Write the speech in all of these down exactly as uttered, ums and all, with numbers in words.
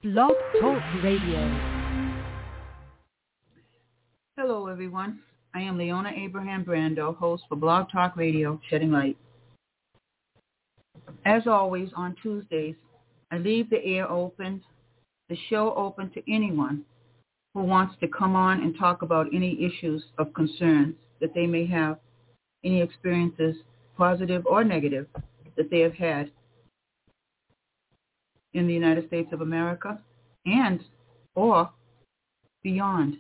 Blog Talk Radio. Hello, everyone. I am Leona Abraham Brando, host for Blog Talk Radio, Shedding Light. As always, on Tuesdays, I leave the air open, the show open to anyone who wants to come on and talk about any issues of concerns that they may have, any experiences, positive or negative, that they have had in the United States of America and or beyond.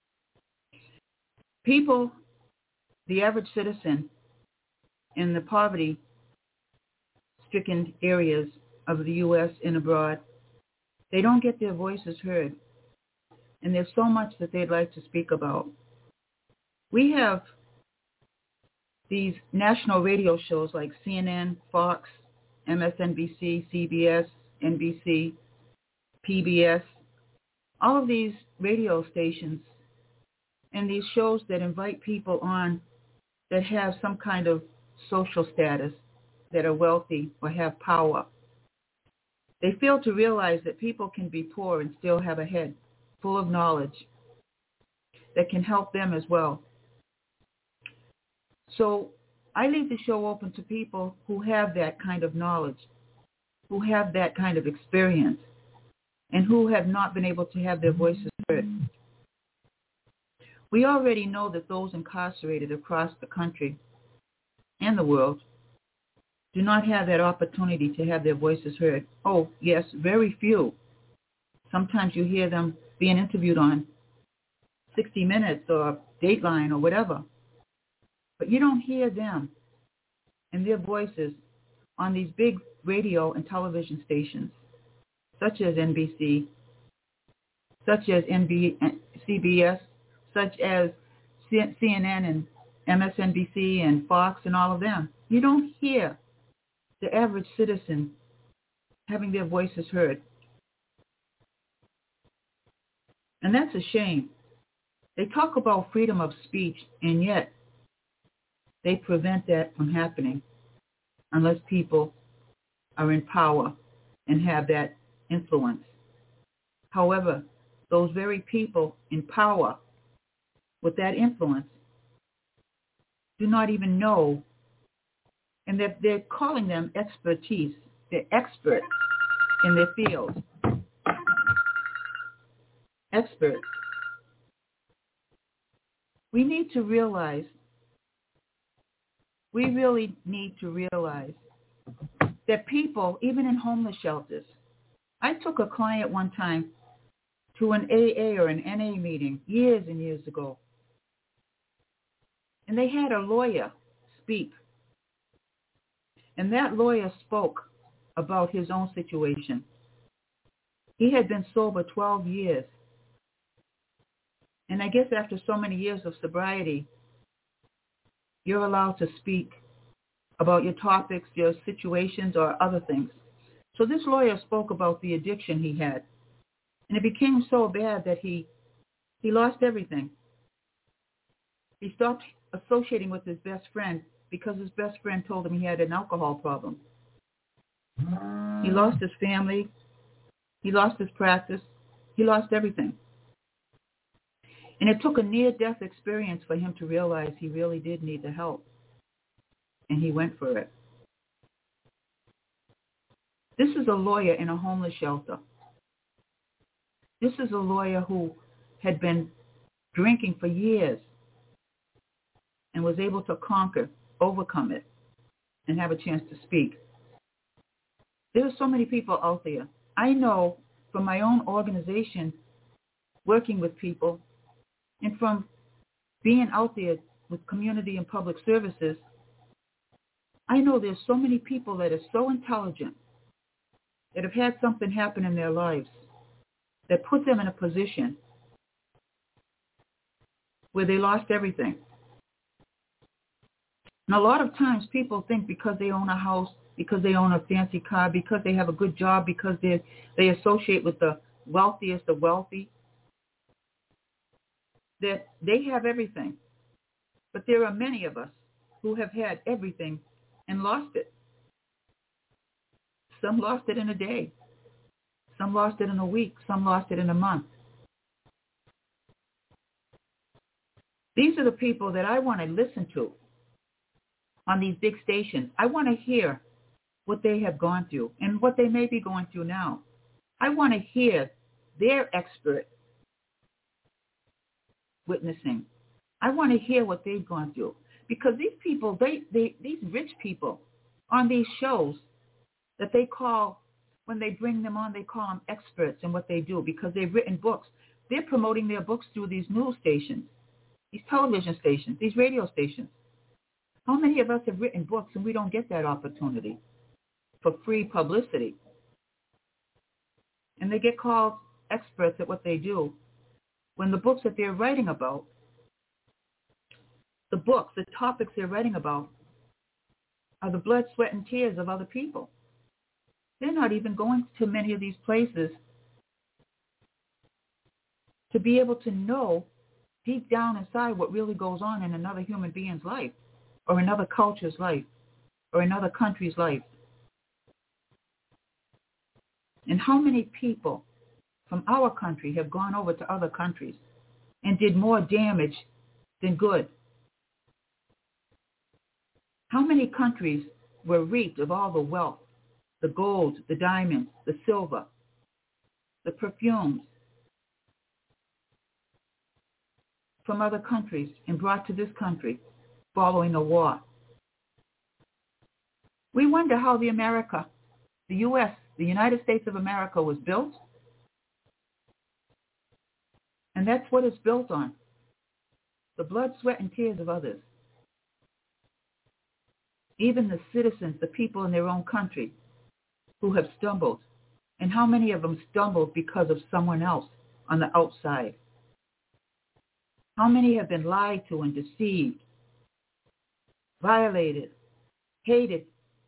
People, the average citizen in the poverty-stricken areas of the U S and abroad, they don't get their voices heard. And there's so much that they'd like to speak about. We have these national radio shows like C N N, Fox, M S N B C, C B S, N B C, P B S, all of these radio stations and these shows that invite people on that have some kind of social status, that are wealthy or have power. They fail to realize that people can be poor and still have a head full of knowledge that can help them as well. So I leave the show open to people who have that kind of knowledge, who have that kind of experience, and who have not been able to have their voices heard. We already know that those incarcerated across the country and the world do not have that opportunity to have their voices heard. Oh, yes, very few. Sometimes you hear them being interviewed on sixty minutes or Dateline or whatever. But you don't hear them and their voices on these big radio and television stations, such as N B C, such as N B C B S, such as C N N and M S N B C and Fox and all of them. You don't hear the average citizen having their voices heard. And that's a shame. They talk about freedom of speech, and yet they prevent that from happening unless people are in power and have that influence. However, those very people in power with that influence do not even know, and they're, they're calling them expertise. They're experts in their field. Experts. We need to realize, we really need to realize that people, even in homeless shelters, I took a client one time to an A A or an N A meeting years and years ago, and they had a lawyer speak, and that lawyer spoke about his own situation. He had been sober twelve years. And I guess after so many years of sobriety, you're allowed to speak about your topics, your situations, or other things. So this lawyer spoke about the addiction he had. And it became so bad that he he lost everything. He stopped associating with his best friend because his best friend told him he had an alcohol problem. He lost his family. He lost his practice. He lost everything. And it took a near-death experience for him to realize he really did need the help. And he went for it. This is a lawyer in a homeless shelter. This is a lawyer who had been drinking for years and was able to conquer, overcome it, and have a chance to speak. There are so many people out there. I know from my own organization, working with people, and from being out there with community and public services, I know there's so many people that are so intelligent, that have had something happen in their lives, that put them in a position where they lost everything. And a lot of times people think because they own a house, because they own a fancy car, because they have a good job, because they they associate with the wealthiest of wealthy, that they have everything. But there are many of us who have had everything and lost it. Some lost it in a day. Some lost it in a week. Some lost it in a month. These are the people that I want to listen to on these big stations. I want to hear what they have gone through and what they may be going through now. I want to hear their expert witnessing. I want to hear what they've gone through. Because these people, they, they these rich people on these shows that they call, when they bring them on, they call them experts in what they do because they've written books. They're promoting their books through these news stations, these television stations, these radio stations. How many of us have written books and we don't get that opportunity for free publicity? And they get called experts at what they do when the books that they're writing about, the books, the topics they're writing about are the blood, sweat, and tears of other people. They're not even going to many of these places to be able to know deep down inside what really goes on in another human being's life or another culture's life or another country's life. And how many people from our country have gone over to other countries and did more damage than good? How many countries were reaped of all the wealth, the gold, the diamonds, the silver, the perfumes from other countries and brought to this country following the war? We wonder how the America, the U S, the United States of America was built. And that's what it's built on, the blood, sweat, and tears of others. Even the citizens, the people in their own country who have stumbled. And how many of them stumbled because of someone else on the outside? How many have been lied to and deceived, violated, hated,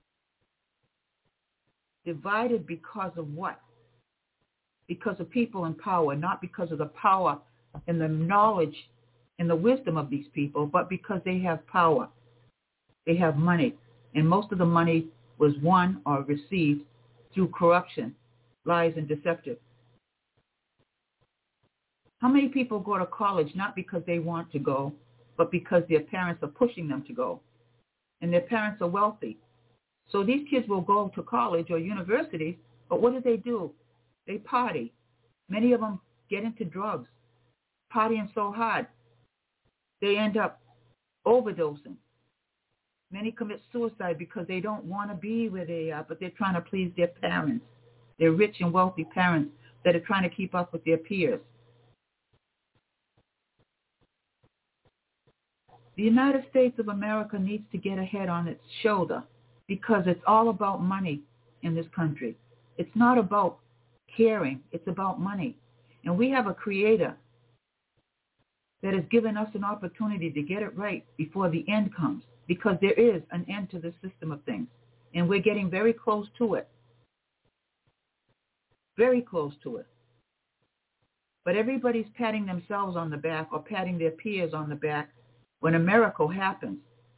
divided because of what? Because of people in power, not because of the power and the knowledge and the wisdom of these people, but because they have power. They have money. And most of the money was won or received through corruption, lies, and deceptive. How many people go to college not because they want to go, but because their parents are pushing them to go? And their parents are wealthy. So these kids will go to college or universities, but what do they do? They party. Many of them get into drugs, partying so hard, they end up overdosing. Many commit suicide because they don't want to be where they are, but they're trying to please their parents. They're rich and wealthy parents that are trying to keep up with their peers. The United States of America needs to get a head on its shoulder because it's all about money in this country. It's not about caring. It's about money. And we have a creator that has given us an opportunity to get it right before the end comes, because there is an end to this system of things. And we're getting very close to it. Very close to it. But everybody's patting themselves on the back or patting their peers on the back when a miracle happens.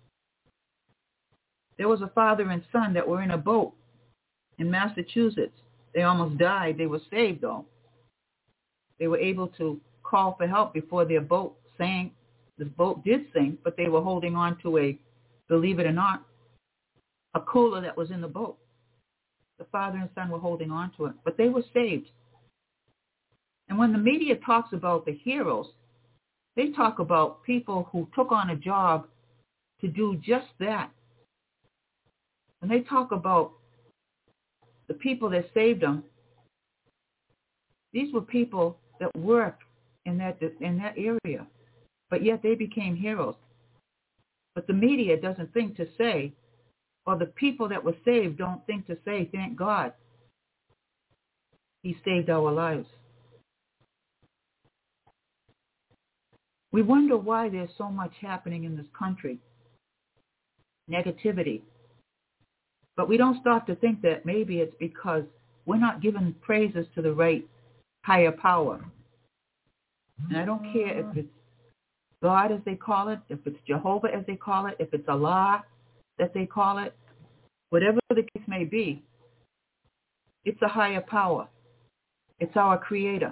There was a father and son that were in a boat in Massachusetts. They almost died. They were saved, though. They were able to call for help before their boat sank. This boat did sink, but they were holding on to a, believe it or not, a cooler that was in the boat. The father and son were holding on to it, but they were saved. And when the media talks about the heroes, they talk about people who took on a job to do just that. And they talk about the people that saved them. These were people that worked in that in that area, but yet they became heroes. But the media doesn't think to say, or the people that were saved don't think to say, thank God, he saved our lives. We wonder why there's so much happening in this country. Negativity. But we don't stop to think that maybe it's because we're not giving praises to the right higher power. And I don't care if it's God, as they call it, if it's Jehovah, as they call it, if it's Allah, that they call it, whatever the case may be, it's a higher power. It's our Creator.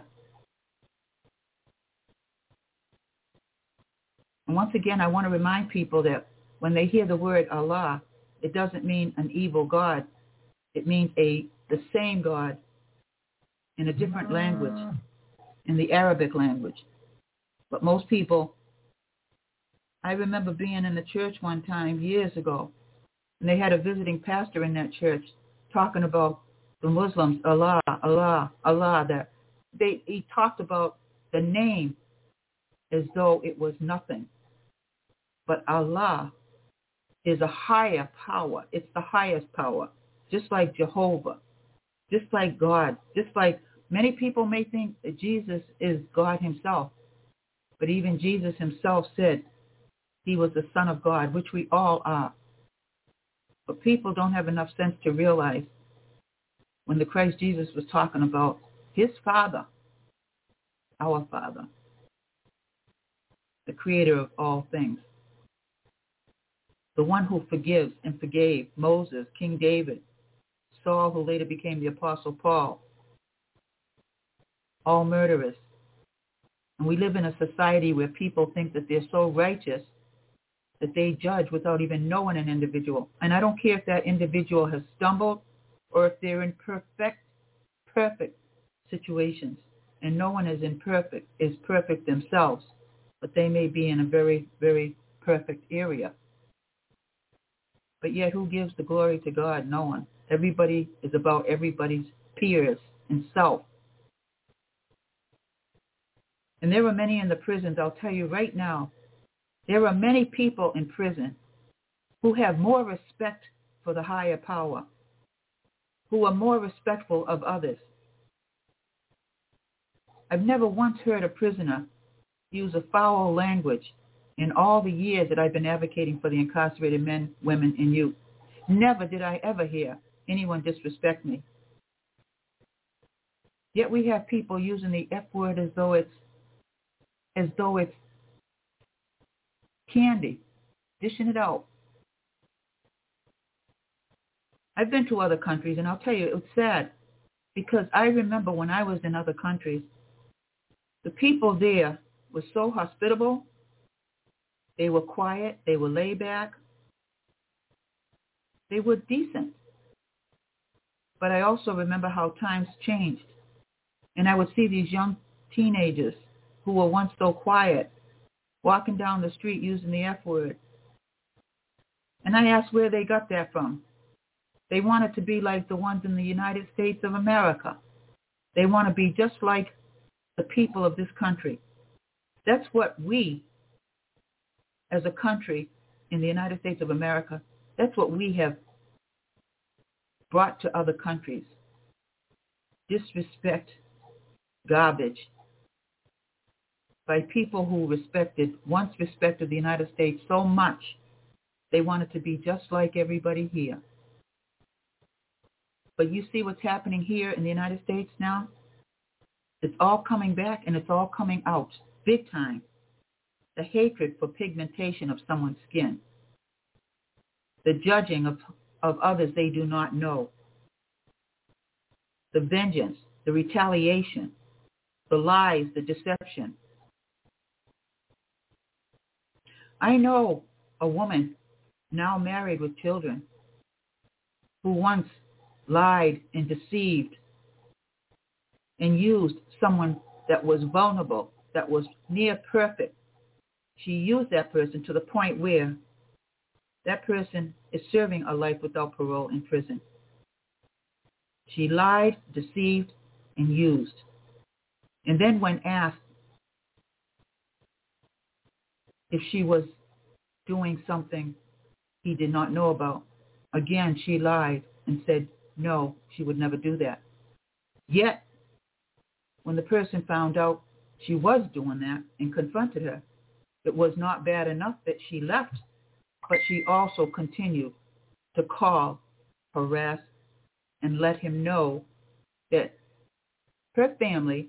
And once again, I want to remind people that when they hear the word Allah, it doesn't mean an evil God. It means a the same God in a different language, in the Arabic language. But most people, I remember being in the church one time years ago, and they had a visiting pastor in that church talking about the Muslims, Allah, Allah, Allah. That they he talked about the name as though it was nothing. But Allah is a higher power. It's the highest power, just like Jehovah, just like God, just like many people may think that Jesus is God himself. But even Jesus himself said he was the Son of God, which we all are. But people don't have enough sense to realize when the Christ Jesus was talking about his Father, our Father, the Creator of all things, the one who forgives and forgave Moses, King David, Saul, who later became the Apostle Paul, all murderers. And we live in a society where people think that they're so righteous that they judge without even knowing an individual. And I don't care if that individual has stumbled or if they're in perfect, perfect situations. And no one is imperfect, is perfect themselves, but they may be in a very, very perfect area. But yet who gives the glory to God? No one. Everybody is about everybody's peers and self. And there are many in the prisons, I'll tell you right now, there are many people in prison who have more respect for the higher power, who are more respectful of others. I've never once heard a prisoner use a foul language in all the years that I've been advocating for the incarcerated men, women, and youth. Never did I ever hear anyone disrespect me. Yet we have people using the F word as though it's as though it's candy, dishing it out. I've been to other countries, and I'll tell you, it's sad, because I remember when I was in other countries, the people there were so hospitable. They were quiet. They were laid back. They were decent. But I also remember how times changed. And I would see these young teenagers who were once so quiet walking down the street using the F word. And I asked where they got that from. They wanted to be like the ones in the United States of America. They want to be just like the people of this country. That's what we, as a country in the United States of America, that's what we have brought to other countries. Disrespect, garbage, by people who respected, once respected the United States so much, they wanted to be just like everybody here. But you see what's happening here in the United States now? It's all coming back, and it's all coming out big time. The hatred for pigmentation of someone's skin. The judging of, of others they do not know. The vengeance, the retaliation, the lies, the deception. I know a woman now married with children who once lied and deceived and used someone that was vulnerable, that was near perfect. She used that person to the point where that person is serving a life without parole in prison. She lied, deceived, and used. And then when asked if she was doing something he did not know about, again, she lied and said, no, she would never do that. Yet, when the person found out she was doing that and confronted her, it was not bad enough that she left, but she also continued to call, harass, and let him know that her family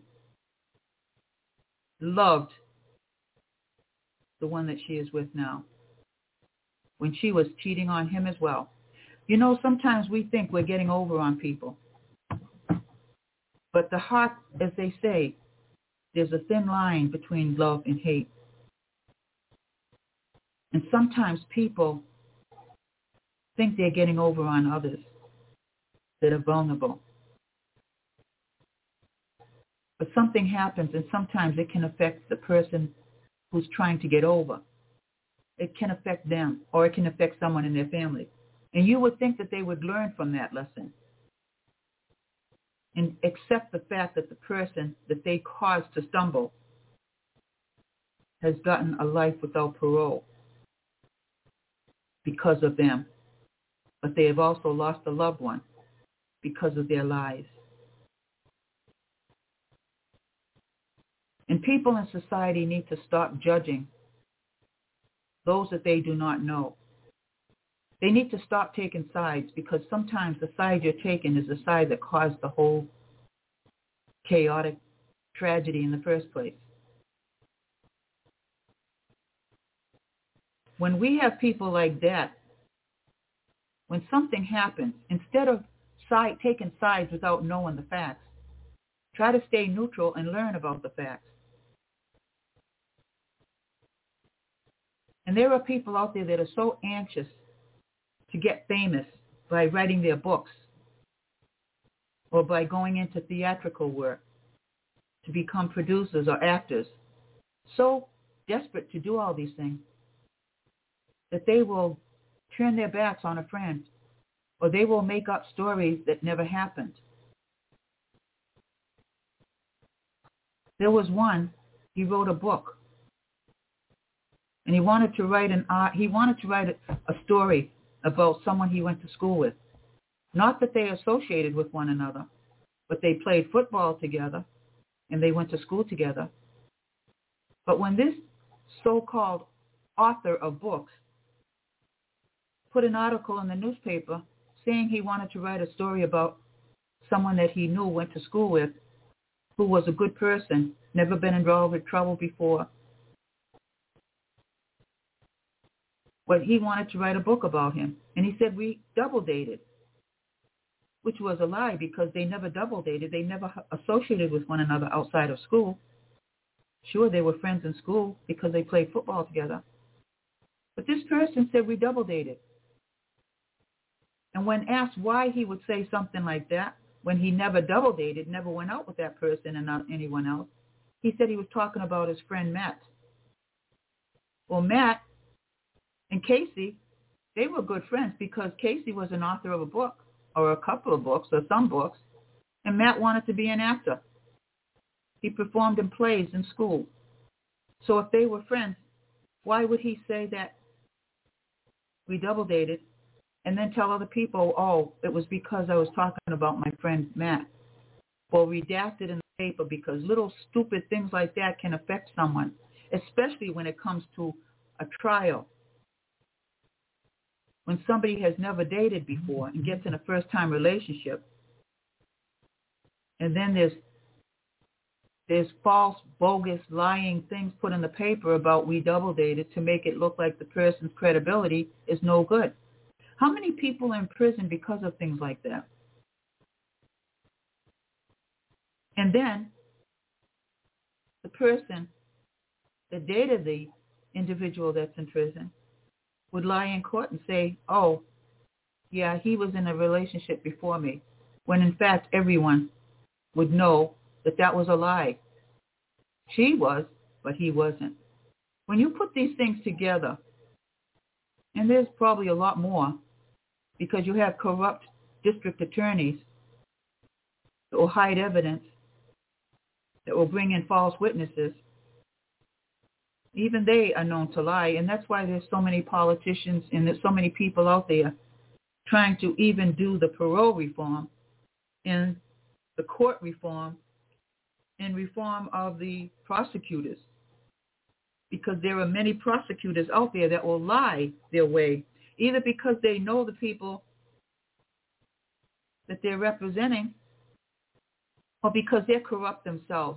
loved the one that she is with now, when she was cheating on him as well. You know, sometimes we think we're getting over on people. But the heart, as they say, there's a thin line between love and hate. And sometimes people think they're getting over on others that are vulnerable. But something happens, and sometimes it can affect the person who's trying to get over. It can affect them, or it can affect someone in their family. And you would think that they would learn from that lesson and accept the fact that the person that they caused to stumble has gotten a life without parole because of them. But they have also lost a loved one because of their lies. And people in society need to stop judging those that they do not know. They need to stop taking sides, because sometimes the side you're taking is the side that caused the whole chaotic tragedy in the first place. When we have people like that, when something happens, instead of side, taking sides without knowing the facts, try to stay neutral and learn about the facts. And there are people out there that are so anxious to get famous by writing their books or by going into theatrical work, to become producers or actors, so desperate to do all these things that they will turn their backs on a friend, or they will make up stories that never happened. There was one, he wrote a book, and he wanted to write an art, he wanted to write a, a story about someone he went to school with. Not that they associated with one another, but they played football together and they went to school together. But when this so-called author of books put an article in the newspaper saying he wanted to write a story about someone that he knew, went to school with, who was a good person, never been involved with trouble before, but he wanted to write a book about him. And he said, we double dated, which was a lie, because they never double dated. They never associated with one another outside of school. Sure, they were friends in school because they played football together. But this person said we double dated. And when asked why he would say something like that, when he never double dated, never went out with that person and not anyone else, he said he was talking about his friend Matt. Well, Matt and Casey, they were good friends because Casey was an author of a book, or a couple of books, or some books, and Matt wanted to be an actor. He performed in plays in school. So if they were friends, why would he say that we double dated and then tell other people, oh, it was because I was talking about my friend Matt? Well, redacted in the paper, because little stupid things like that can affect someone, especially when it comes to a trial. When somebody has never dated before and gets in a first-time relationship, and then there's there's false, bogus, lying things put in the paper about we double dated to make it look like the person's credibility is no good. How many people are in prison because of things like that? And then the person that dated the individual that's in prison would lie in court and say, oh, yeah, he was in a relationship before me, when in fact everyone would know that that was a lie. She was, but he wasn't. When you put these things together, and there's probably a lot more, because you have corrupt district attorneys that will hide evidence, that will bring in false witnesses. Even they are known to lie, and that's why there's so many politicians and there's so many people out there trying to even do the parole reform and the court reform and reform of the prosecutors, because there are many prosecutors out there that will lie their way, either because they know the people that they're representing or because they're corrupt themselves.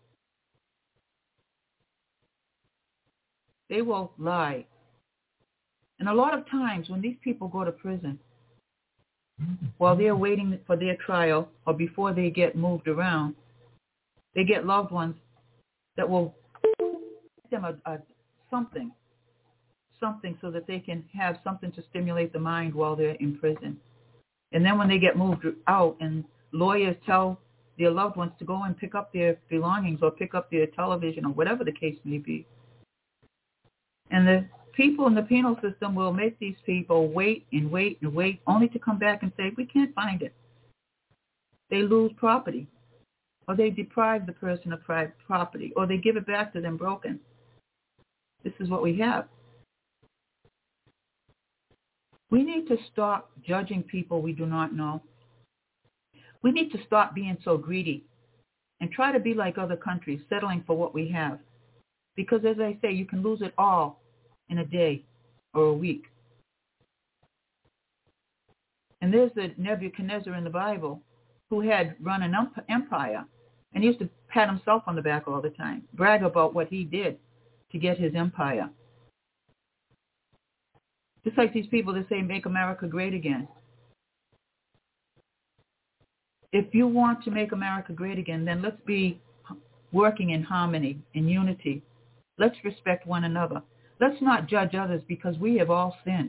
They will lie. And a lot of times when these people go to prison, while they're waiting for their trial or before they get moved around, they get loved ones that will give them a, a something, something so that they can have something to stimulate the mind while they're in prison. And then when they get moved out and lawyers tell their loved ones to go and pick up their belongings or pick up their television or whatever the case may be. And the people in the penal system will make these people wait and wait and wait only to come back and say, we can't find it. They lose property, or they deprive the person of property, or they give it back to them broken. This is what we have. We need to stop judging people we do not know. We need to stop being so greedy and try to be like other countries, settling for what we have. Because as I say, you can lose it all in a day or a week. And there's the Nebuchadnezzar in the Bible who had run an empire, and he used to pat himself on the back all the time, brag about what he did to get his empire. Just like these people that say, make America great again. If you want to make America great again, then let's be working in harmony, in unity. Let's respect one another. Let's not judge others because we have all sinned.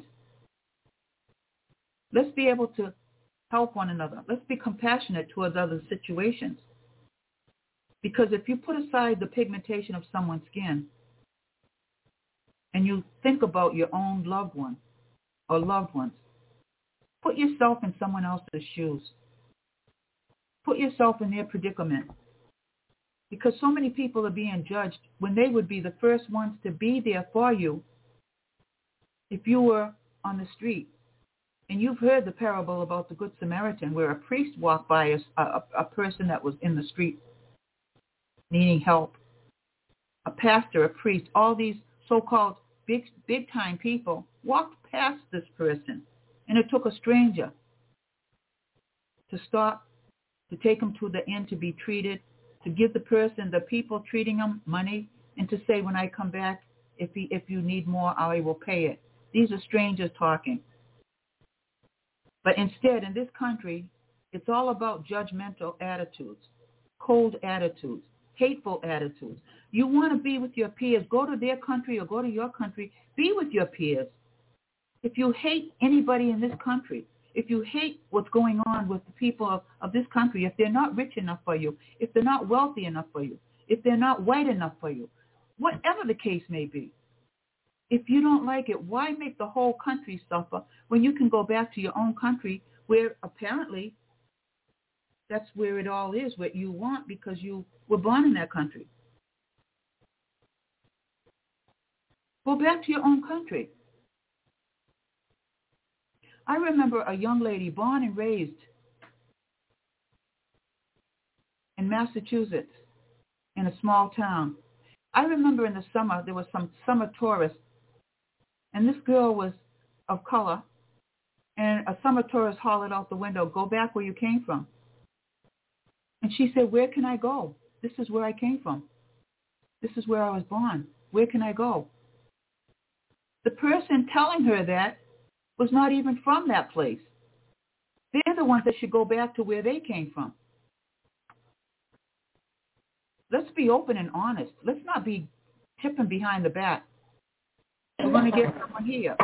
Let's be able to help one another. Let's be compassionate towards other situations. Because if you put aside the pigmentation of someone's skin and you think about your own loved one or loved ones, put yourself in someone else's shoes. Put yourself in their predicament. Because so many people are being judged when they would be the first ones to be there for you if you were on the street. And you've heard the parable about the Good Samaritan where a priest walked by a, a, a person that was in the street needing help. A pastor, a priest, all these so-called big, big-time people walked past this person. And it took a stranger to stop, to take him to the inn to be treated, to give the person, the people treating him money, and to say, when I come back, if he, if you need more, I will pay it. These are strangers talking. But instead, in this country, it's all about judgmental attitudes, cold attitudes, hateful attitudes. You want to be with your peers, go to their country or go to your country, be with your peers. If you hate anybody in this country, if you hate what's going on with the people of, of this country, if they're not rich enough for you, if they're not wealthy enough for you, if they're not white enough for you, whatever the case may be, if you don't like it, why make the whole country suffer when you can go back to your own country where apparently that's where it all is, what you want because you were born in that country. Go back to your own country. I remember a young lady born and raised in Massachusetts in a small town. I remember in the summer there was some summer tourists, and this girl was of color, and a summer tourist hollered out the window, "Go back where you came from." And she said, "Where can I go? This is where I came from. This is where I was born. Where can I go?" The person telling her that was not even from that place. They're the ones that should go back to where they came from. Let's be open and honest. Let's not be tipping behind the back. We're going to get someone here.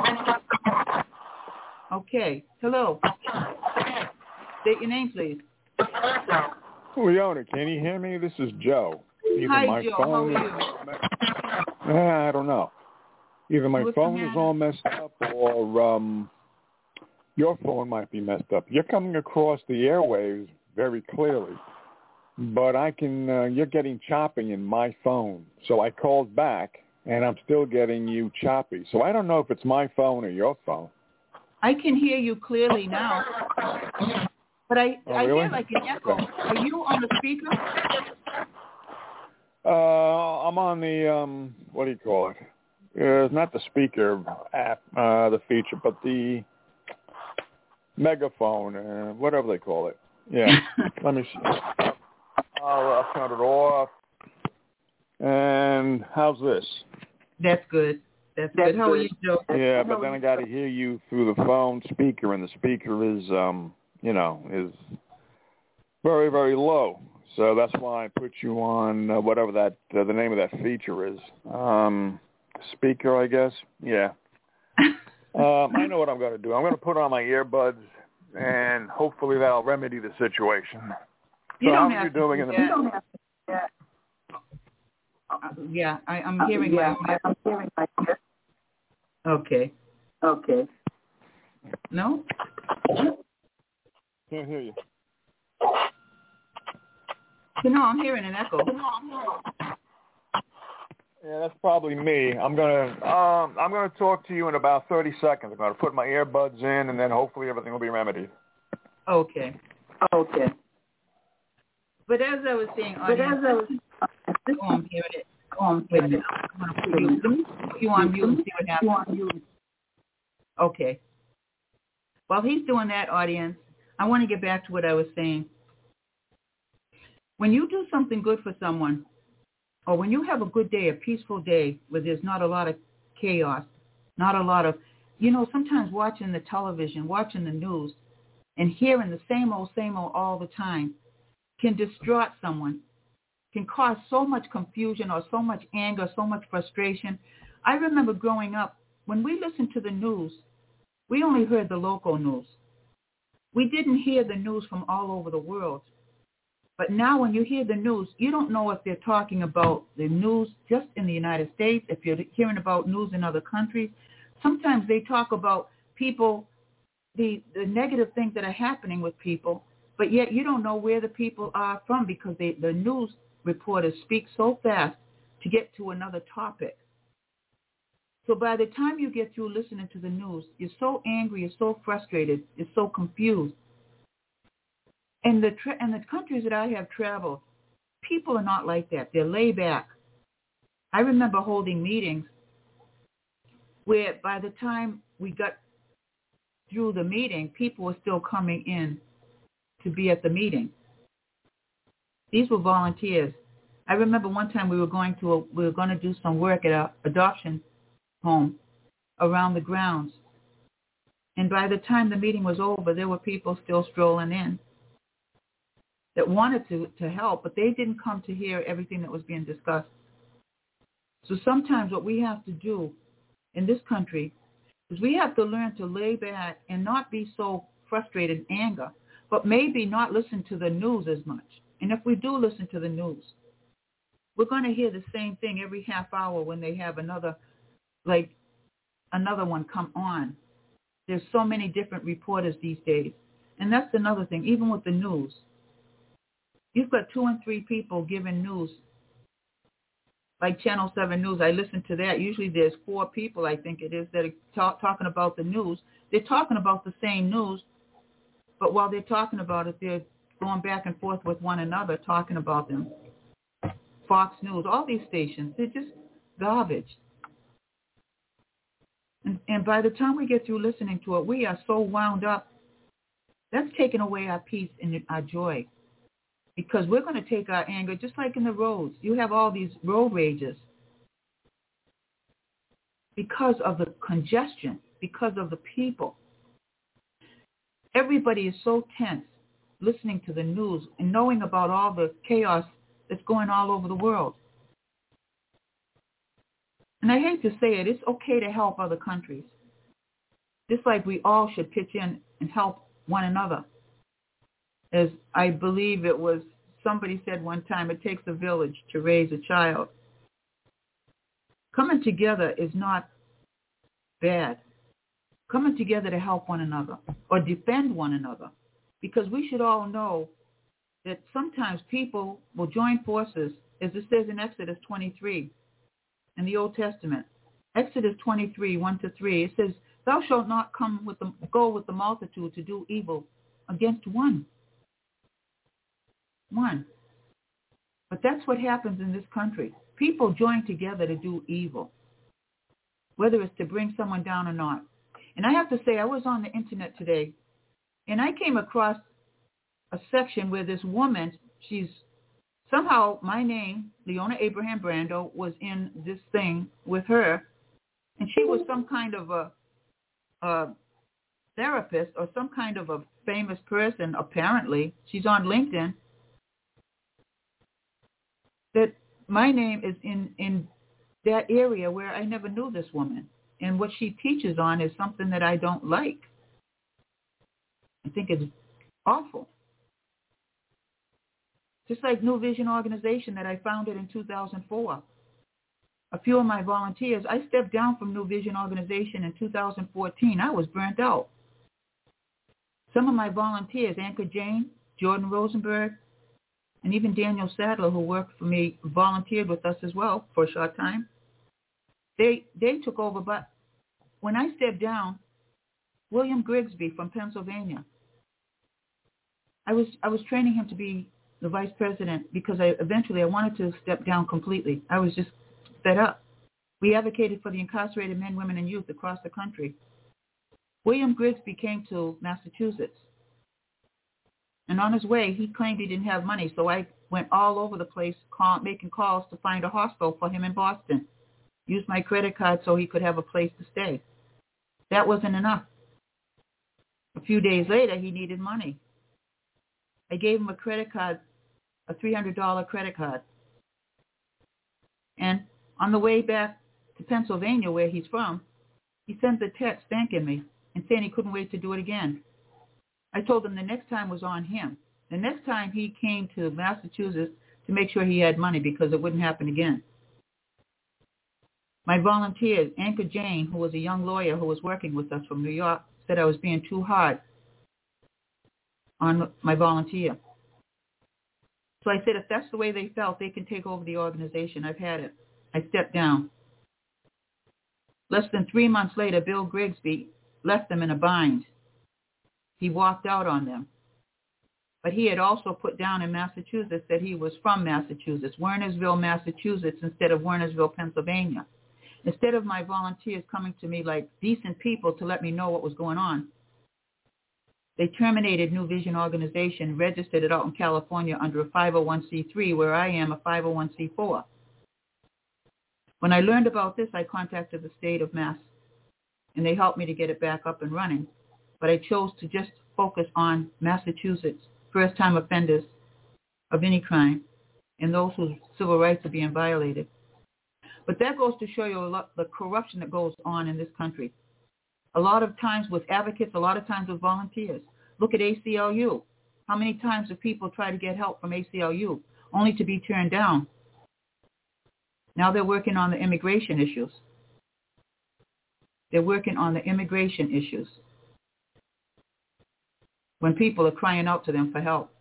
Okay. Hello. State your name, please. Leona, can you hear me? This is Joe. Either Hi, my Joe. phone How are you? Uh, I don't know. Either my What's phone is all messed up or um, your phone might be messed up. You're coming across the airwaves very clearly, but I can. Uh, you're getting choppy in my phone. So I called back, and I'm still getting you choppy. So I don't know if it's my phone or your phone. I can hear you clearly now, but I, Oh, I really? hear like an echo. Okay. Are you on the speaker? Uh, I'm on the, um, what do you call it? Uh, it's not the speaker app, uh, the feature, but the megaphone, uh, whatever they call it. Yeah. Let me see. I'll, I'll turn it off. And how's this? That's good. That's, That's good. How good. Are you, Joe? Yeah, but then I got to hear you through the phone speaker, and the speaker is, um, you know, is very, very low. So that's why I put you on uh, whatever that uh, the name of that feature is. Um, speaker, I guess. Yeah. um, I know what I'm going to do. I'm going to put on my earbuds, and hopefully that'll remedy the situation. You so don't how have are you doing to in the you don't have to do that. Uh, yeah, I, I'm hearing uh, yeah, my I'm hearing my Okay. Okay. No? Can't hear you. No, I'm hearing an echo. Yeah, that's probably me. I'm gonna um, I'm gonna talk to you in about thirty seconds. I'm gonna put my earbuds in, and then hopefully everything will be remedied. Okay. Okay. But as I was saying, audience, but as I was, oh, I'm hearing it. Oh, I'm hearing it. I'm gonna put you. Let me put you on mute and see what happens. Okay. While he's doing that, audience, I want to get back to what I was saying. When you do something good for someone, or when you have a good day, a peaceful day, where there's not a lot of chaos, not a lot of, you know, sometimes watching the television, watching the news, and hearing the same old, same old all the time can distraught someone, can cause so much confusion or so much anger, so much frustration. I remember growing up, when we listened to the news, we only heard the local news. We didn't hear the news from all over the world. But now when you hear the news, you don't know if they're talking about the news just in the United States, if you're hearing about news in other countries. Sometimes they talk about people, the, the negative things that are happening with people, but yet you don't know where the people are from because they, the news reporters speak so fast to get to another topic. So by the time you get through listening to the news, you're so angry, you're so frustrated, you're so confused. And the tra- and the countries that I have traveled, people are not like that. They're laid back. I remember holding meetings where by the time we got through the meeting, people were still coming in to be at the meeting. These were volunteers. I remember one time we were going to a, we were going to do some work at an adoption home around the grounds. And by the time the meeting was over, there were people still strolling in that wanted to, to help, but they didn't come to hear everything that was being discussed. So sometimes what we have to do in this country is we have to learn to lay back and not be so frustrated and anger, but maybe not listen to the news as much. And if we do listen to the news, we're going to hear the same thing every half hour when they have another, like another one come on. There's so many different reporters these days. And that's another thing, even with the news. You've got two and three people giving news, like Channel seven News. I listen to that. Usually there's four people, I think it is, that are talk, talking about the news. They're talking about the same news, but while they're talking about it, they're going back and forth with one another, talking about them. Fox News, all these stations, they're just garbage. And, and by the time we get through listening to it, we are so wound up. That's taking away our peace and our joy. Because we're going to take our anger, just like in the roads. You have all these road rages because of the congestion, because of the people. Everybody is so tense listening to the news and knowing about all the chaos that's going all over the world. And I hate to say it, it's okay to help other countries. Just like we all should pitch in and help one another. As I believe it was, somebody said one time, it takes a village to raise a child. Coming together is not bad. Coming together to help one another or defend one another. Because we should all know that sometimes people will join forces, as it says in Exodus twenty-three in the Old Testament. Exodus twenty-three, one to three, it says, "Thou shalt not come with the, go with the multitude to do evil against one." One. But that's what happens in this country. People join together to do evil, whether it's to bring someone down or not. And I have to say, I was on the internet today, and I came across a section where this woman, she's somehow, my name, Leona Abraham Brando, was in this thing with her, and she was some kind of a, a therapist or some kind of a famous person, apparently. She's on LinkedIn. That my name is in, in that area where I never knew this woman. And what she teaches on is something that I don't like. I think it's awful. Just like New Vision Organization that I founded in two thousand four. A few of my volunteers, I stepped down from New Vision Organization in two thousand fourteen. I was burnt out. Some of my volunteers, Anchor Jane, Jordan Rosenberg, and even Daniel Sadler, who worked for me, volunteered with us as well for a short time. They they took over, but when I stepped down, William Grigsby from Pennsylvania, I was I was training him to be the vice president because I eventually I wanted to step down completely. I was just fed up. We advocated for the incarcerated men, women, and youth across the country. William Grigsby came to Massachusetts, and on his way, he claimed he didn't have money, so I went all over the place call, making calls to find a hospital for him in Boston. Used my credit card so he could have a place to stay. That wasn't enough. A few days later, he needed money. I gave him a credit card, a three hundred dollars credit card. And on the way back to Pennsylvania, where he's from, he sent a text thanking me and saying he couldn't wait to do it again. I told him the next time was on him. The next time he came to Massachusetts to make sure he had money because it wouldn't happen again. My volunteers, Anchor Jane, who was a young lawyer who was working with us from New York, said I was being too hard on my volunteer. So I said, if that's the way they felt, they can take over the organization. I've had it. I stepped down. Less than three months later, Bill Grigsby left them in a bind. He walked out on them. But he had also put down in Massachusetts that he was from Massachusetts, Wernersville, Massachusetts, instead of Wernersville, Pennsylvania. Instead of my volunteers coming to me like decent people to let me know what was going on, they terminated New Vision Organization, registered it out in California under a five oh one c three, where I am a five oh one c four. When I learned about this, I contacted the state of Mass, and they helped me to get it back up and running. But I chose to just focus on Massachusetts, first-time offenders of any crime, and those whose civil rights are being violated. But that goes to show you a lot, the corruption that goes on in this country. A lot of times with advocates, a lot of times with volunteers. Look at A C L U. How many times do people try to get help from A C L U only to be turned down? Now they're working on the immigration issues. They're working on the immigration issues when people are crying out to them for help.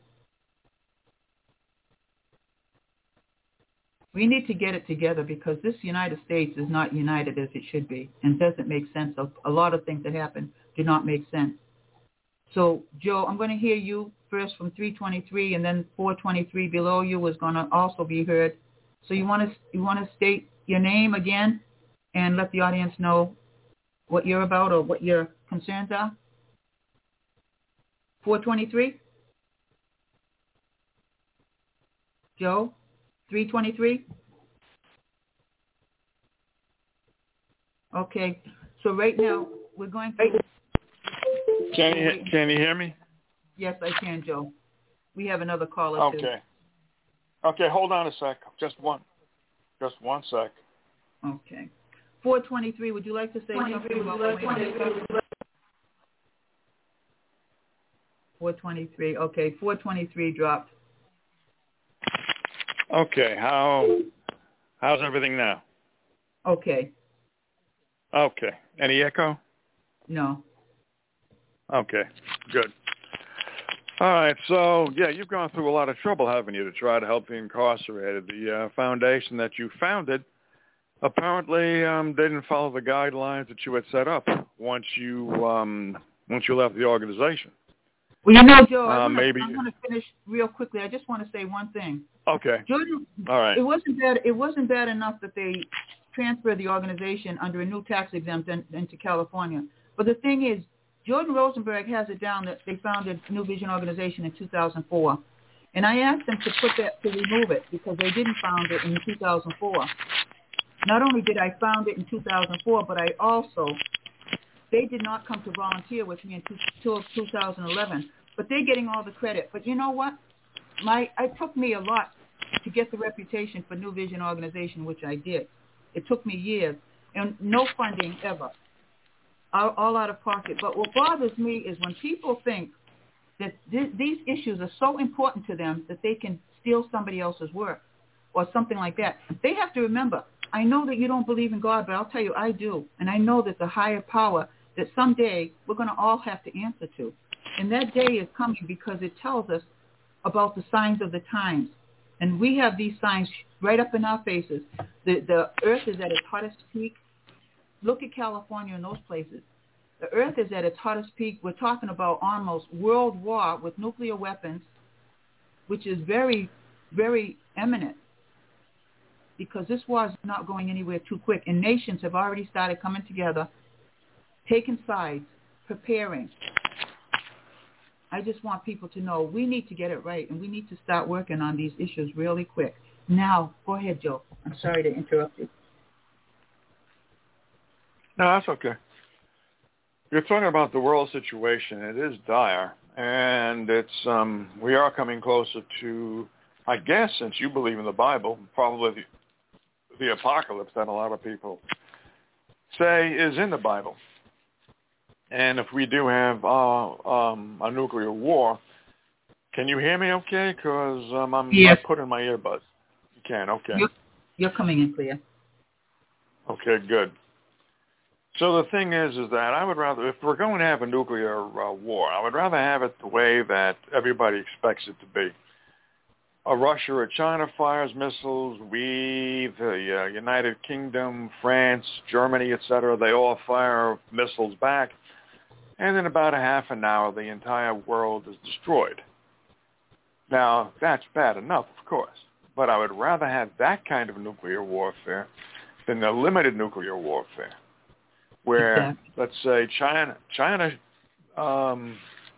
We need to get it together because this United States is not united as it should be and doesn't make sense. A lot of things that happen do not make sense. So, Joe, I'm going to hear you first from three twenty-three, and then four twenty-three below you is going to also be heard. So you want to you want to state your name again and let the audience know what you're about or what your concerns are? four twenty-three? Joe? three twenty-three? Okay. So right now, we're going to... Can you, can you hear me? Yes, I can, Joe. We have another caller, okay. too. Okay. Okay, hold on a sec. Just one. Just one sec. Okay. four twenty-three, would you like to say something about four twenty-three, okay. four twenty-three dropped. Okay, how how's everything now? Okay. Okay. Any echo? No. Okay, good. All right, so, yeah, you've gone through a lot of trouble, haven't you, to try to help the incarcerated. The uh, foundation that you founded, apparently um, they didn't follow the guidelines that you had set up once you um, once you left the organization. Well, you know, Joe, I uh, wanna, maybe... I'm going to finish real quickly. I just want to say one thing. Okay. Jordan, all right. It wasn't bad. It wasn't bad enough that they transferred the organization under a new tax exempt in, into California. But the thing is, Jordan Rosenberg has it down that they founded New Vision Organization in two thousand four. And I asked them to put that, to remove it because they didn't found it in two thousand four. Not only did I found it in two thousand four, but I also, they did not come to volunteer with me until two thousand eleven, but they're getting all the credit. But you know what? My It took me a lot to get the reputation for New Vision Organization, which I did. It took me years, and no funding ever, all, all out of pocket. But what bothers me is when people think that th- these issues are so important to them that they can steal somebody else's work or something like that. They have to remember, I know that you don't believe in God, but I'll tell you, I do. And I know that the higher power that someday we're going to all have to answer to. And that day is coming because it tells us about the signs of the times. And we have these signs right up in our faces. The, the earth is at its hottest peak. Look at California and those places. The earth is at its hottest peak. We're talking about almost world war with nuclear weapons, which is very, very imminent because this war is not going anywhere too quick. And nations have already started coming together, taking sides, preparing. I just want people to know we need to get it right, and we need to start working on these issues really quick. Now, go ahead, Joe. I'm sorry to interrupt you. No, that's okay. You're talking about the world situation. It is dire, and it's um, we are coming closer to, I guess, since you believe in the Bible, probably the, the apocalypse that a lot of people say is in the Bible. And if we do have uh, um, a nuclear war, can you hear me okay? Because um, I'm yes. I put in my earbuds. You can, okay. You're, you're coming in clear. Okay, good. So the thing is, is that I would rather, if we're going to have a nuclear uh, war, I would rather have it the way that everybody expects it to be. A Russia or China fires missiles, we, the uh, United Kingdom, France, Germany, et cetera, they all fire missiles back. And in about a half an hour, the entire world is destroyed. Now, that's bad enough, of course. But I would rather have that kind of nuclear warfare than the limited nuclear warfare, where, exactly. let's say, China, China um,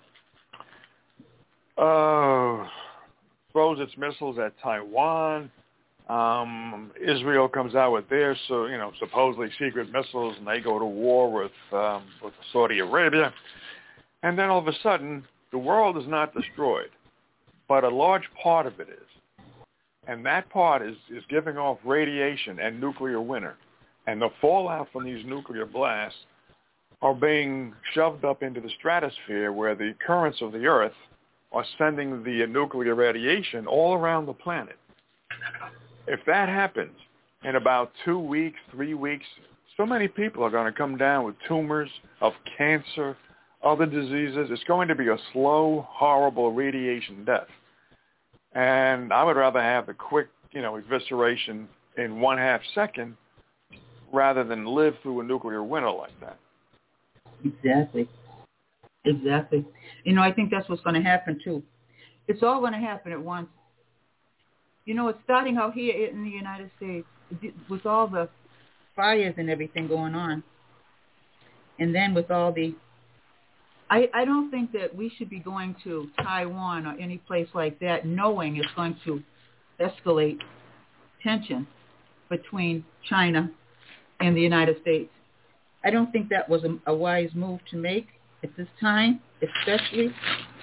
uh, throws its missiles at Taiwan. Um, Israel comes out with their, so you know, supposedly secret missiles, and they go to war with um, with Saudi Arabia. And then all of a sudden, the world is not destroyed, but a large part of it is. And that part is, is giving off radiation and nuclear winter. And the fallout from these nuclear blasts are being shoved up into the stratosphere where the currents of the Earth are sending the nuclear radiation all around the planet. If that happens in about two weeks, three weeks, so many people are going to come down with tumors of cancer, other diseases. It's going to be a slow, horrible radiation death. And I would rather have the quick, you know, evisceration in one half second rather than live through a nuclear winter like that. Exactly. Exactly. You know, I think that's what's going to happen, too. It's all going to happen at once. You know, it's starting out here in the United States with all the fires and everything going on. And then with all the... I, I don't think that we should be going to Taiwan or any place like that knowing it's going to escalate tension between China and the United States. I don't think that was a, a wise move to make at this time, especially.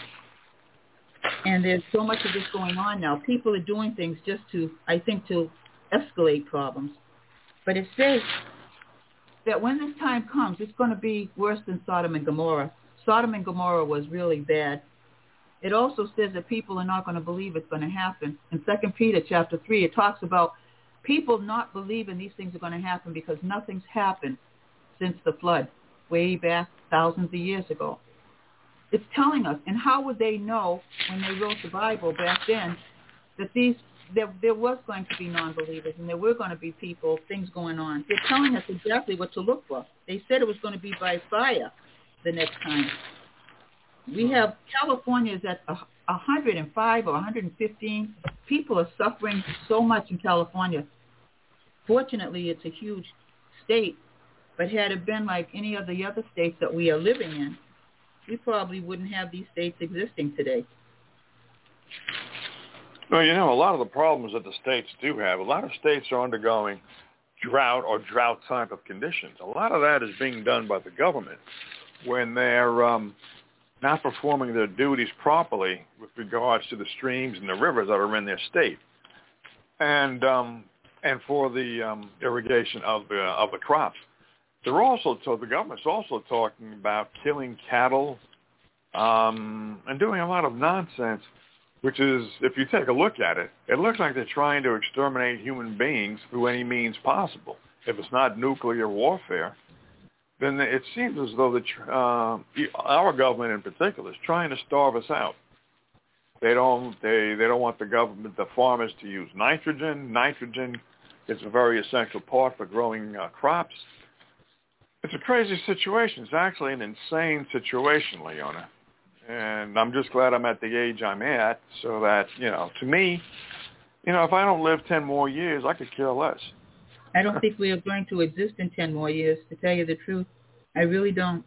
And there's so much of this going on now. People are doing things just to, I think, to escalate problems. But it says that when this time comes, it's going to be worse than Sodom and Gomorrah. Sodom and Gomorrah was really bad. It also says that people are not going to believe it's going to happen. In Second Peter chapter three, it talks about people not believing these things are going to happen because nothing's happened since the flood, way back thousands of years ago. It's telling us, and how would they know when they wrote the Bible back then that these there, there was going to be non-believers and there were going to be people, things going on. They're telling us exactly what to look for. They said it was going to be by fire the next time. We have California is at one hundred five or one hundred fifteen. People are suffering so much in California. Fortunately, it's a huge state, but had it been like any of the other states that we are living in, we probably wouldn't have these states existing today. Well, you know, a lot of the problems that the states do have, a lot of states are undergoing drought or drought type of conditions. A lot of that is being done by the government when they're um, not performing their duties properly with regards to the streams and the rivers that are in their state, and um, and for the um, irrigation of the of the crops. They're also so the government's also talking about killing cattle um, and doing a lot of nonsense, which is, if you take a look at it, it looks like they're trying to exterminate human beings through any means possible. If it's not nuclear warfare, then it seems as though the, uh, our government in particular is trying to starve us out. They don't they, they don't want the government, the farmers, to use nitrogen. Nitrogen is a very essential part for growing uh, crops. It's a crazy situation. It's actually an insane situation, Leona. And I'm just glad I'm at the age I'm at, so that, you know, to me, you know, if I don't live ten more years, I could care less. I don't think we are going to exist in ten more years, to tell you the truth. I really don't.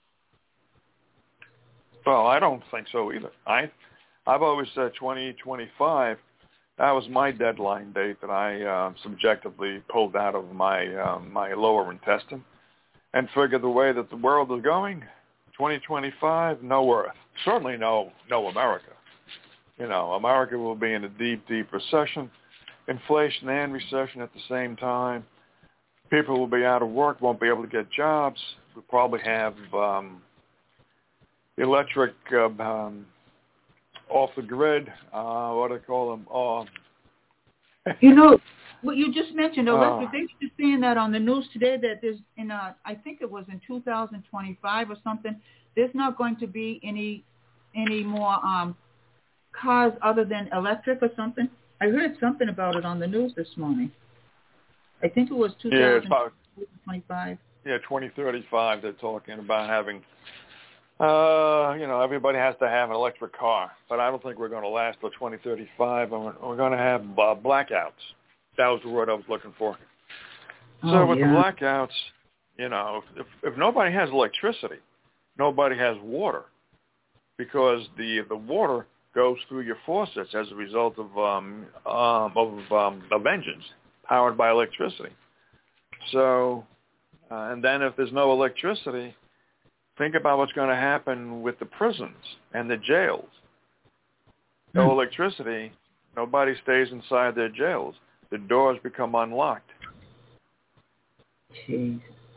Well, I don't think so either. I, I've always said twenty twenty-five. That was my deadline date that I uh, subjectively pulled out of my uh, my lower intestine, and figured the way that the world is going, twenty twenty-five, no Earth. Certainly no no America. You know, America will be in a deep, deep recession, inflation and recession at the same time. People will be out of work, won't be able to get jobs. We'll probably have um, electric uh, um, off the grid, uh, what do they call them? Uh, you know, what you just mentioned, electric, uh, they were just saying that on the news today that there's, in a, I think it was in two thousand twenty-five or something, there's not going to be any any more um, cars other than electric or something. I heard something about it on the news this morning. I think it was two thousand twenty-five. Yeah, twenty thirty-five. They're talking about having, uh, you know, everybody has to have an electric car. But I don't think we're going to last till twenty thirty-five. We're, we're going to have uh, blackouts. That was the word I was looking for. So oh, with yeah. the blackouts, you know, if, if nobody has electricity, nobody has water, because the the water goes through your faucets as a result of um, um, of um, of engines powered by electricity. So, uh, and then if there's no electricity, think about what's going to happen with the prisons and the jails. No Hmm. electricity, nobody stays inside their jails. The doors become unlocked. Jeez.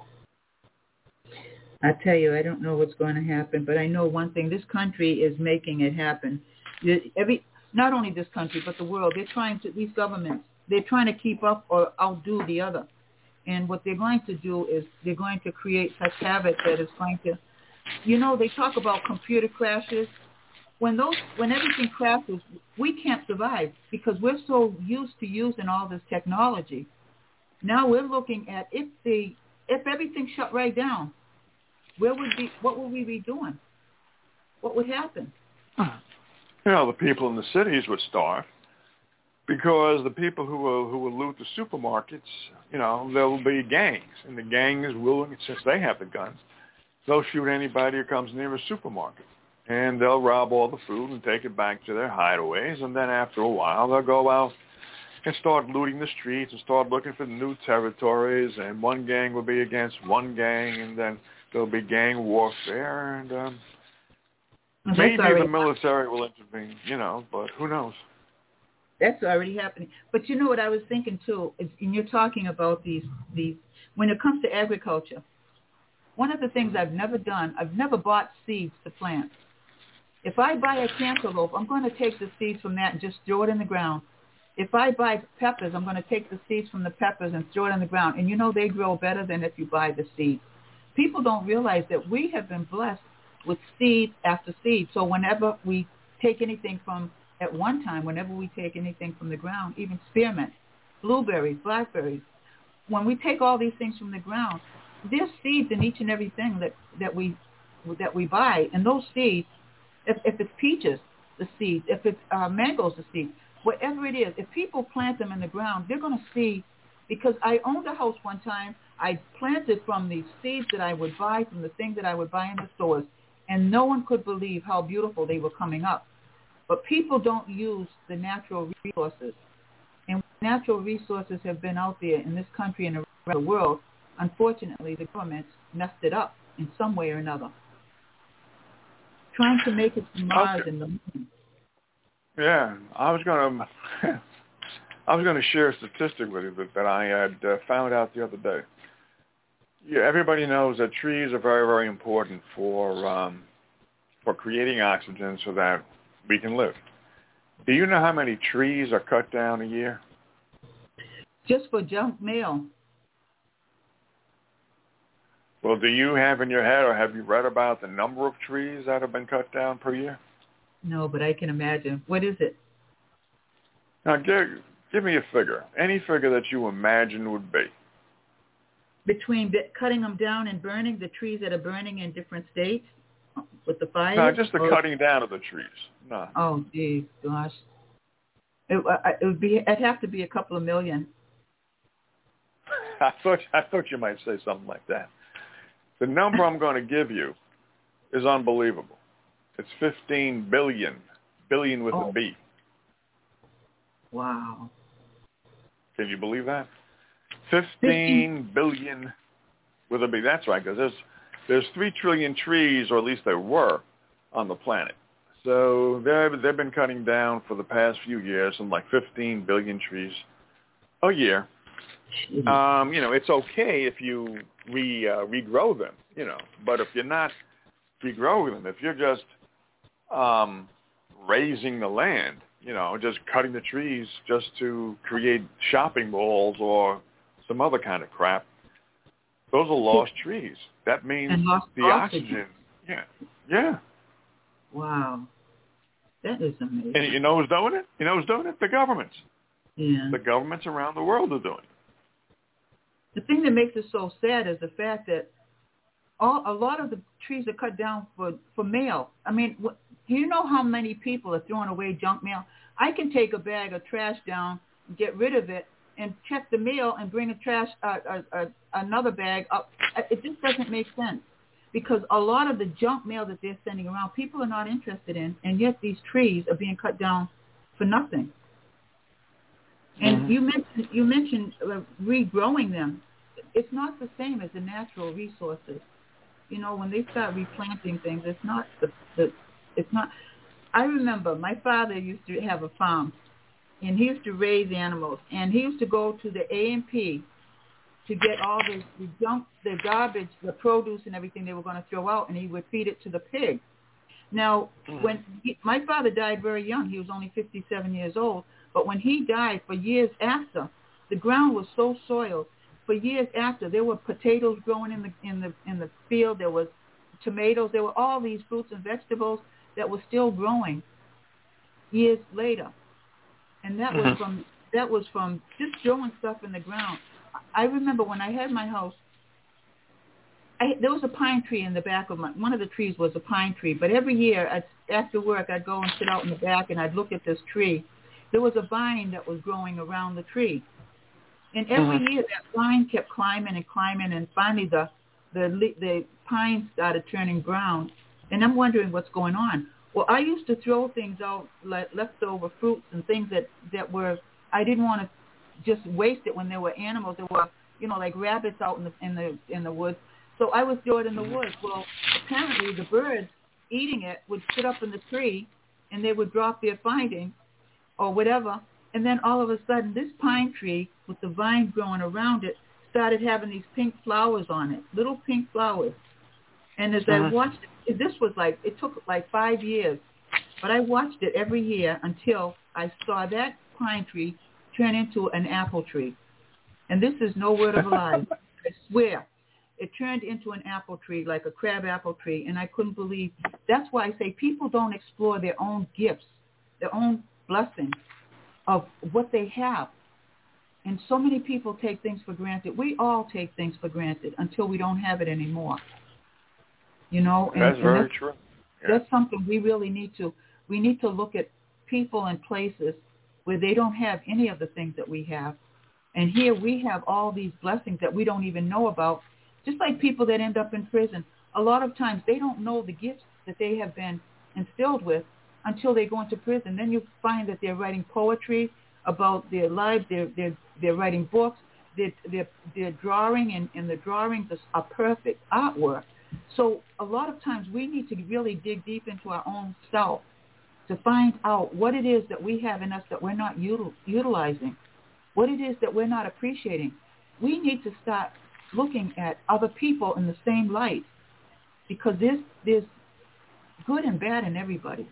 I tell you, I don't know what's going to happen, but I know one thing. This country is making it happen. Every, not only this country, but the world. They're trying to, these governments, they're trying to keep up or outdo the other. And what they're going to do is they're going to create such havoc that it's going to, you know, they talk about computer crashes. When those, when everything crashes, we can't survive because we're so used to using all this technology. Now we're looking at if the, if everything shut right down, where would be, what would we be doing? What would happen? You know, the people in the cities would starve because the people who will who will loot the supermarkets, you know, there will be gangs, and the gangs will, since they have the guns, they'll shoot anybody who comes near a supermarket, and they'll rob all the food and take it back to their hideaways, and then after a while they'll go out and start looting the streets and start looking for new territories, and one gang will be against one gang, and then there'll be gang warfare, and um, well, maybe already, the military will intervene, you know, but who knows? That's already happening. But you know what I was thinking too, is, and you're talking about these, these, when it comes to agriculture, one of the things I've never done, I've never bought seeds to plant. If I buy a cantaloupe, I'm going to take the seeds from that and just throw it in the ground. If I buy peppers, I'm going to take the seeds from the peppers and throw it in the ground. And you know they grow better than if you buy the seeds. People don't realize that we have been blessed with seed after seed. So whenever we take anything from, at one time, whenever we take anything from the ground, even spearmint, blueberries, blackberries, when we take all these things from the ground, there's seeds in each and everything that, that we that we buy. And those seeds, if, if it's peaches, the seeds, if it's uh, mangoes, the seeds, whatever it is, if people plant them in the ground, they're going to see, because I owned a house one time, I planted from the seeds that I would buy, from the things that I would buy in the stores, and no one could believe how beautiful they were coming up. But people don't use the natural resources. And natural resources have been out there in this country and around the world. Unfortunately, the government messed it up in some way or another, trying to make it to Mars okay. and the moon. Yeah, I was gonna, I was gonna share a statistic with you that, that I had uh, found out the other day. Yeah, everybody knows that trees are very, very important for um, for creating oxygen so that we can live. Do you know how many trees are cut down a year? Just for junk mail. Well, do you have in your head, or have you read about the number of trees that have been cut down per year? No, but I can imagine. What is it? Now, give, give me a figure. Any figure that you imagine would be. Between b- cutting them down and burning, the trees that are burning in different states with the fires? No, just the or? cutting down of the trees. No. Oh, geez, gosh. It, it would be. It'd have to be a couple of million. I thought I thought you might say something like that. The number I'm going to give you is unbelievable. It's fifteen billion, billion with oh. a B. Wow. Can you believe that? fifteen billion with a B. That's right, because there's, there's three trillion trees, or at least there were, on the planet. So they've, they've been cutting down for the past few years, some like fifteen billion trees a year. Um, you know, it's okay if you re uh, regrow them, you know, but if you're not regrowing them, if you're just um, raising the land, you know, just cutting the trees just to create shopping malls or some other kind of crap, those are lost trees. That means the oxygen. oxygen. Yeah, yeah. Wow, that is amazing. And you know who's doing it? You know who's doing it? The governments. Yeah. The governments around the world are doing it. The thing that makes it so sad is the fact that all a lot of the trees are cut down for, for mail. I mean, what, do you know how many people are throwing away junk mail? I can take a bag of trash down, get rid of it, and check the mail and bring a trash uh, uh, uh, another bag up. It just doesn't make sense, because a lot of the junk mail that they're sending around, people are not interested in, and yet these trees are being cut down for nothing. And mm-hmm. you mentioned you mentioned uh, regrowing them. It's not the same as the natural resources. You know, when they start replanting things, it's not the, the it's not. I remember my father used to have a farm, and he used to raise animals, and he used to go to the A and P to get all the, the junk, the garbage, the produce, and everything they were going to throw out, and he would feed it to the pigs. Now, mm-hmm. when he, my father died very young, he was only fifty-seven years old. But when he died, for years after, the ground was so soiled. For years after, there were potatoes growing in the in the in the field. There was tomatoes. There were all these fruits and vegetables that were still growing years later. And that mm-hmm. was from that was from just throwing stuff in the ground. I remember when I had my house, I, there was a pine tree in the back of my. One of the trees was a pine tree. But every year, I'd, after work, I'd go and sit out in the back and I'd look at this tree. There was a vine that was growing around the tree. And every mm-hmm. year that vine kept climbing and climbing, and finally the, the the pine started turning brown. And I'm wondering what's going on. Well, I used to throw things out, like leftover fruits and things that, that were, I didn't want to just waste it when there were animals. There were, you know, like rabbits out in the in the in the woods. So I would throw it in the woods. Well, apparently the birds eating it would sit up in the tree, and they would drop their findings or whatever, and then all of a sudden this pine tree with the vine growing around it started having these pink flowers on it, little pink flowers. And as uh-huh. I watched it, this was like, it took like five years, but I watched it every year until I saw that pine tree turn into an apple tree. And this is no word of a lie. I swear. It turned into an apple tree, like a crab apple tree, and I couldn't believe. That's why I say people don't explore their own gifts, their own blessing of what they have. And so many people take things for granted. We all take things for granted until we don't have it anymore. You know, and that's and very that's, true. Yeah. That's something we really need to. We need to look at people and places where they don't have any of the things that we have. And here we have all these blessings that we don't even know about. Just like people that end up in prison, a lot of times they don't know the gifts that they have been instilled with until they go into prison. Then you find that they're writing poetry about their lives. They're they're they're writing books. They're they're, they're drawing, and, and the drawings are, are perfect artwork. So a lot of times we need to really dig deep into our own self to find out what it is that we have in us that we're not util- utilizing, what it is that we're not appreciating. We need to start looking at other people in the same light, because there's there's good and bad in everybody.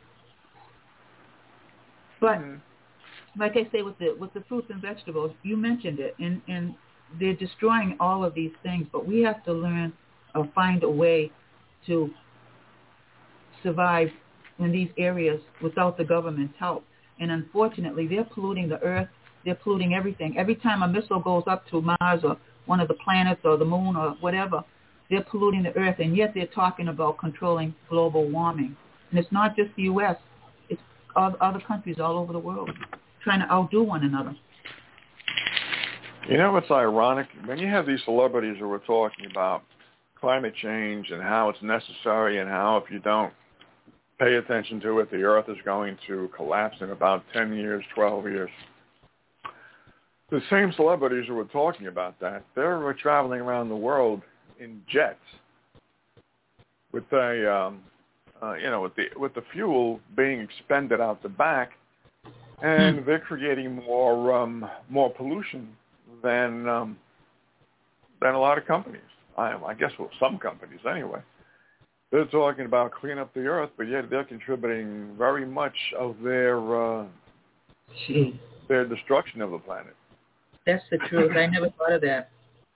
But mm-hmm. like I say, with the with the fruits and vegetables, you mentioned it, and, and they're destroying all of these things. But we have to learn or find a way to survive in these areas without the government's help. And unfortunately, they're polluting the earth. They're polluting everything. Every time a missile goes up to Mars or one of the planets or the moon or whatever, they're polluting the earth, and yet they're talking about controlling global warming. And it's not just the U S. It's other countries all over the world trying to outdo one another. You know what's ironic? When you have these celebrities who are talking about climate change and how it's necessary and how if you don't pay attention to it, the earth is going to collapse in about ten years, twelve years. The same celebrities who were talking about that, they're traveling around the world in jets with a, um, uh, you know, with the with the fuel being expended out the back, and hmm. they're creating more um, more pollution than um, than a lot of companies. I, I guess well, some companies anyway. They're talking about clean up the earth, but yet they're contributing very much of their uh, their destruction of the planet. That's the truth. I never thought of that.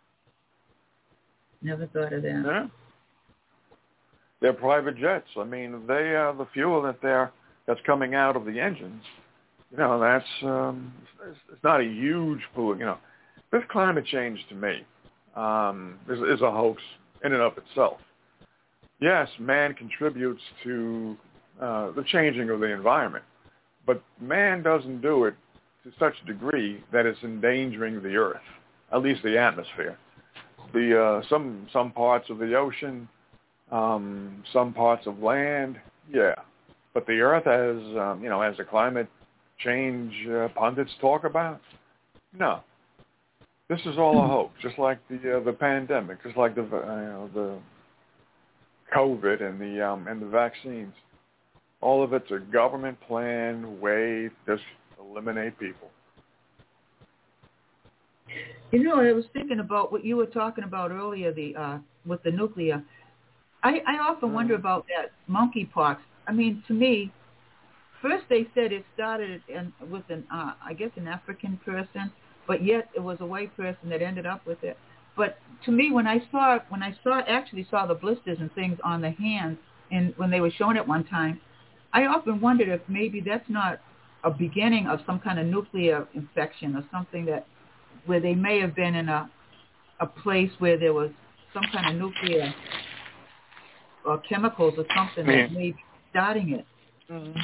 Never thought of that. Yeah. They're private jets. I mean, they uh, the fuel that they're that's coming out of the engines. You know, that's um, it's, it's not a huge pollutant. You know, this climate change to me um, is, is a hoax in and of itself. Yes, man contributes to uh, the changing of the environment, but man doesn't do it to such a degree that it's endangering the earth, at least the atmosphere. The uh, some some parts of the ocean, um, some parts of land, yeah, but the earth, as um, you know, as the climate change uh, pundits talk about, no. This is all a hoax, just like the uh, the pandemic, just like the uh, you know, the COVID and the um, and the vaccines. All of it's a government plan way to just eliminate people. You know, I was thinking about what you were talking about earlier, the uh, with the nuclear. I, I often mm. wonder about that monkeypox. I mean, to me, first they said it started in, with an, uh, I guess, an African person, but yet it was a white person that ended up with it. But to me, when I saw when I saw actually saw the blisters and things on the hands, and when they were shown it one time, I often wondered if maybe that's not a beginning of some kind of nuclear infection or something, that where they may have been in a a place where there was some kind of nuclear or chemicals or something yeah. that may be starting it. Mm-hmm.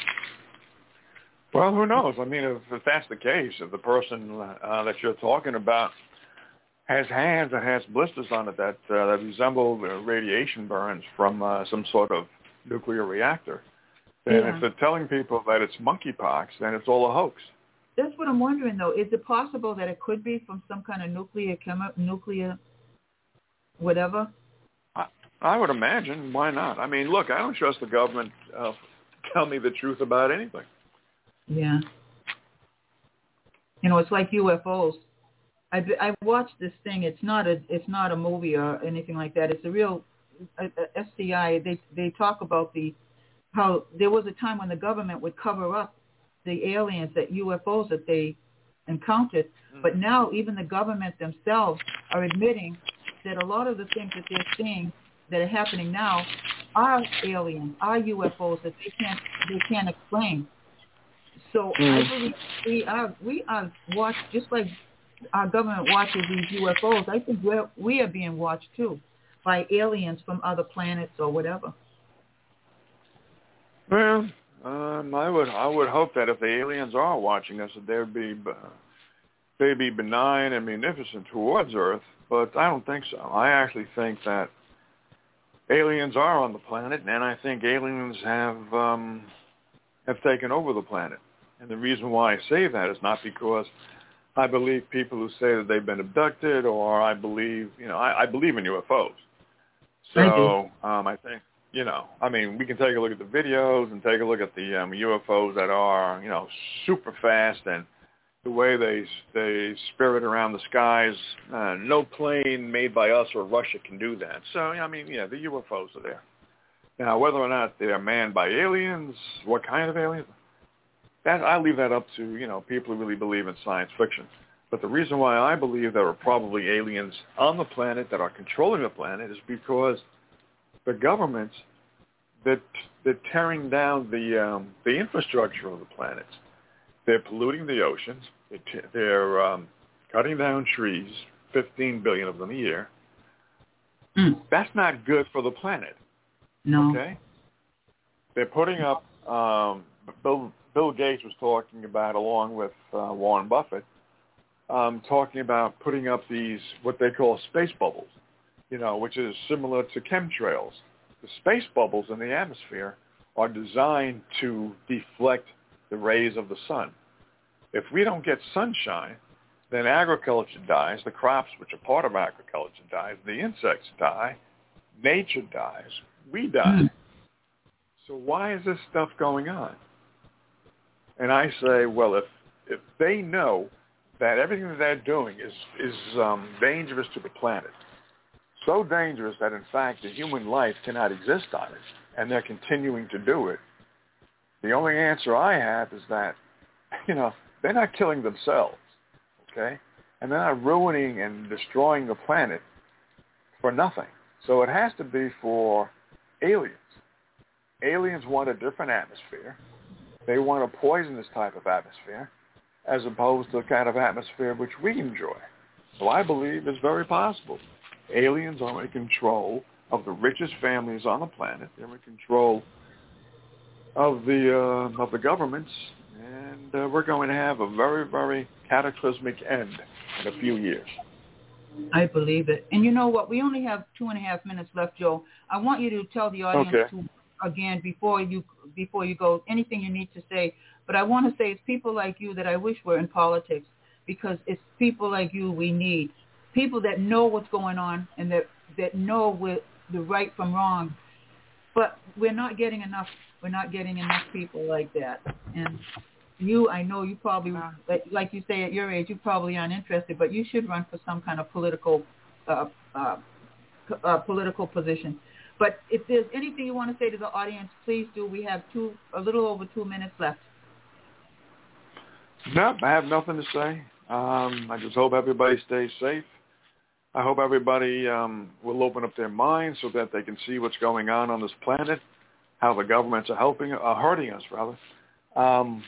Well, who knows? I mean, if, if that's the case, if the person uh, that you're talking about has hands and has blisters on it that uh, that resemble uh, radiation burns from uh, some sort of nuclear reactor, then yeah. if they're telling people that it's monkeypox, then it's all a hoax. That's what I'm wondering, though. Is it possible that it could be from some kind of nuclear, chemi- nuclear, whatever? I, I would imagine. Why not? I mean, look, I don't trust the government uh, to tell me the truth about anything. Yeah. You know, it's like U F Os. I I watched this thing. It's not a it's not a movie or anything like that. It's a real a, a S C I. They they talk about the how there was a time when the government would cover up the aliens, that U F Os that they encountered, mm. but now even the government themselves are admitting that a lot of the things that they're seeing that are happening now are aliens, are U F Os that they can't they can't explain. So mm. I believe we are we are watched just like our government watches these U F Os. I think we're, we are being watched too by aliens from other planets or whatever. Well, um, I would I would hope that if the aliens are watching us, that they'd be uh, they'd be benign and munificent towards Earth. But I don't think so. I actually think that aliens are on the planet, and I think aliens have um, have taken over the planet. And the reason why I say that is not because I believe people who say that they've been abducted, or I believe, you know, I, I believe in U F Os. So um, I think, you know, I mean, we can take a look at the videos and take a look at the um, U F Os that are, you know, super fast, and the way they they spirit around the skies. Uh, no plane made by us or Russia can do that. So, I mean, yeah, the U F Os are there. Now, whether or not they're manned by aliens, what kind of aliens, that I leave that up to, you know, people who really believe in science fiction. But the reason why I believe there are probably aliens on the planet that are controlling the planet is because the governments that they're tearing down the um, the infrastructure of the planet. They're polluting the oceans. They're, t- they're um, cutting down trees, fifteen billion of them a year. Mm. That's not good for the planet. No. Okay. They're putting up. Um, Bill, Bill Gates was talking about, along with uh, Warren Buffett, um, talking about putting up these what they call space bubbles. You know, which is similar to chemtrails. The space bubbles in the atmosphere are designed to deflect the rays of the sun. If we don't get sunshine, then agriculture dies, the crops, which are part of agriculture, dies, the insects die, nature dies, we die. Mm. So why is this stuff going on? And I say, well, if if they know that everything that they're doing is, is um, dangerous to the planet, so dangerous that, in fact, the human life cannot exist on it, and they're continuing to do it, the only answer I have is that, you know, they're not killing themselves, okay? And they're not ruining and destroying the planet for nothing. So it has to be for aliens. Aliens want a different atmosphere. They want a poisonous type of atmosphere as opposed to the kind of atmosphere which we enjoy. So I believe it's very possible. Aliens are in control of the richest families on the planet. They're in control of the uh, of the governments, and uh, we're going to have a very, very cataclysmic end in a few years. I believe it. And you know what? We only have two and a half minutes left, Joe. I want you to tell the audience okay. to, again before you before you go anything you need to say. But I want to say it's people like you that I wish were in politics, because it's people like you we need. People that know what's going on and that, that know what the right from wrong. But we're not getting enough. We're not getting enough people like that. And you, I know you probably, like, like you say at your age, you probably aren't interested, but you should run for some kind of political uh, uh, uh, political position. But if there's anything you want to say to the audience, please do. We have two, a little over two minutes left. Nope, I have nothing to say. Um, I just hope everybody stays safe. I hope everybody um, will open up their minds so that they can see what's going on on this planet, how the governments are helping, uh, hurting us, rather. Um,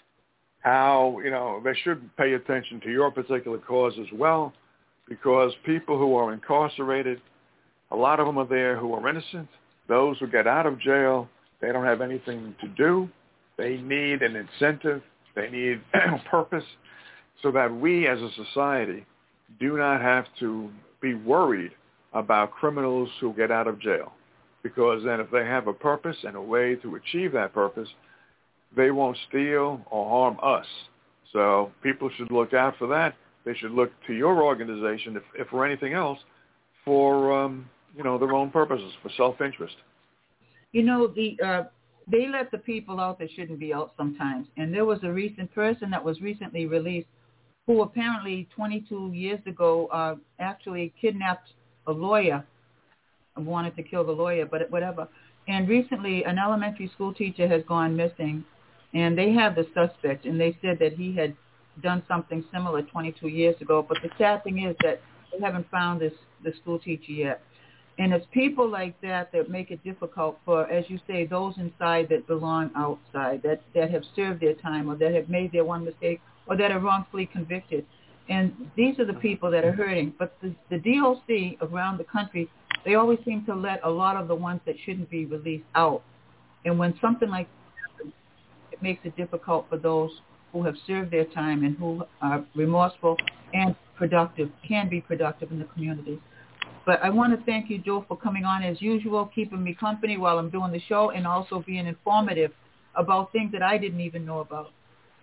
how, you know, they should pay attention to your particular cause as well, because people who are incarcerated, a lot of them are there who are innocent. Those who get out of jail, they don't have anything to do. They need an incentive. They need purpose, so that we as a society do not have to be worried about criminals who get out of jail. Because then if they have a purpose and a way to achieve that purpose, they won't steal or harm us. So people should look out for that. They should look to your organization, if, if for anything else, for um, you know, their own purposes, for self-interest. You know, the uh, they let the people out that shouldn't be out sometimes. And there was a recent person that was recently released who apparently twenty-two years ago uh, actually kidnapped a lawyer and wanted to kill the lawyer, but whatever. And recently an elementary school teacher has gone missing, and they have the suspect, and they said that he had done something similar twenty-two years ago. But the sad thing is that they haven't found this the school teacher yet. And it's people like that that make it difficult for, as you say, those inside that belong outside, that, that have served their time or that have made their one mistake or that are wrongfully convicted. And these are the people that are hurting. But the, the D O C around the country, they always seem to let a lot of the ones that shouldn't be released out. And when something like that happens, it makes it difficult for those who have served their time and who are remorseful and productive, can be productive in the community. But I want to thank you, Joe, for coming on as usual, keeping me company while I'm doing the show, and also being informative about things that I didn't even know about.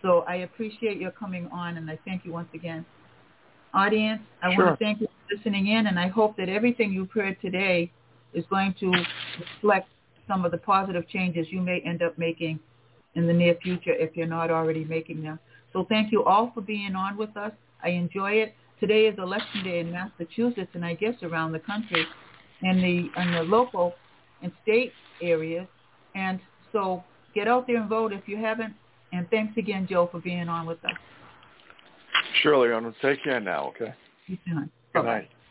So I appreciate your coming on, and I thank you once again. Audience, I Sure. want to thank you for listening in, and I hope that everything you've heard today is going to reflect some of the positive changes you may end up making in the near future if you're not already making them. So thank you all for being on with us. I enjoy it. Today is election day in Massachusetts, and I guess around the country, and the and the local and state areas. And so get out there and vote if you haven't. And thanks again, Joe, for being on with us. Surely, I'm going to take care now, okay? You too. Good night.